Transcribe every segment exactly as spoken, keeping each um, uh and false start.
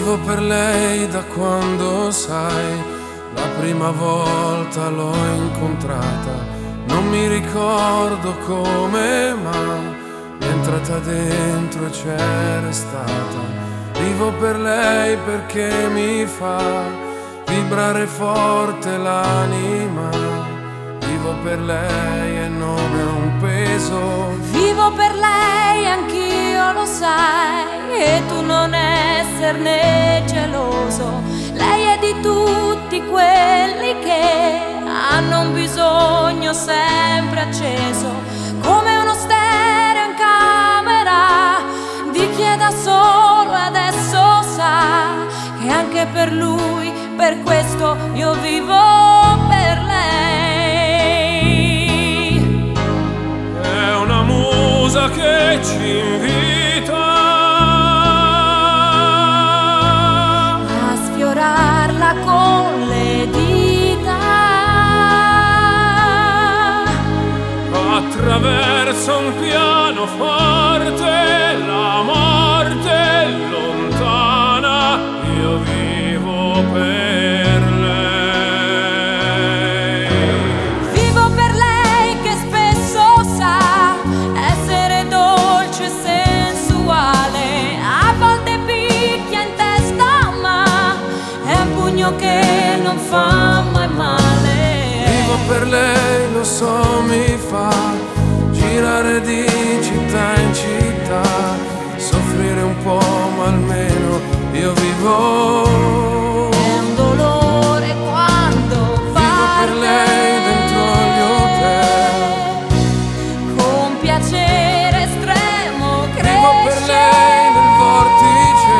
Vivo per lei da quando, sai, la prima volta l'ho incontrata. Non mi ricordo come, ma mi è entrata dentro e c'è restata. Vivo per lei perché mi fa vibrare forte l'anima. Vivo per lei e non è un peso. Vivo per lei, anch'io lo sai, e tu non esserne geloso. Lei è di tutti quelli che hanno un bisogno sempre acceso, come uno stereo in camera di chi è da solo e adesso sa che anche per lui, per questo io vivo per lei. È una musa che ci invita a sfiorarla con le dita, attraverso un pianoforte, la morte è lontana, io vivo per lei. vivo per lei che spesso sa essere dolce e sensuale, a volte picchia in testa ma è un pugno che non fa mai male. Vivo per lei, lo so, mi fa girare di città in città, soffrire un po' ma almeno io vivo. È un dolore quando Vivo parla per lei dentro gli hotel. con piacere estremo cresce. Vivo per lei nel vortice,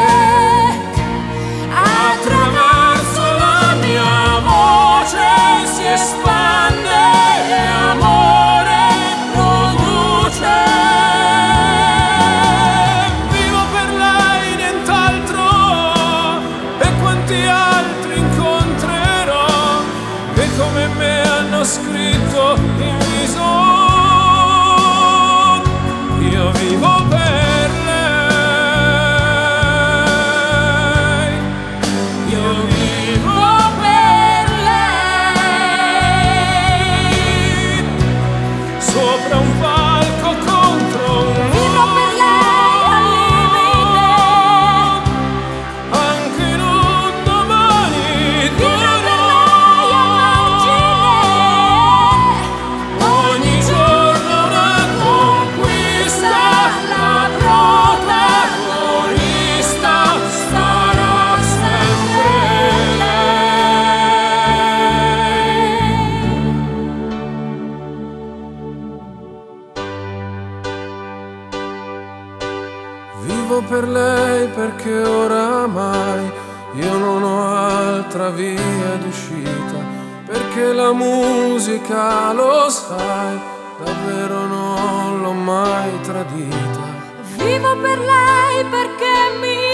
attraverso la mia voce si espande e amore produce. Vivo per lei, nient'altro, e quanti altri incontrerò che come me hanno scritto in viso. Io vivo per lei, io vivo per lei, sopra un palco contro un Vivo per lei al limite, anche in un domani vivo per duro. lei a margine, Ogni giorno una conquista, la protagonista sarà sempre lei. Vivo per lei perché oramai io non ho altra via d'uscita, perché la musica, lo sai, davvero non l'ho mai tradita. vivo per lei perché mi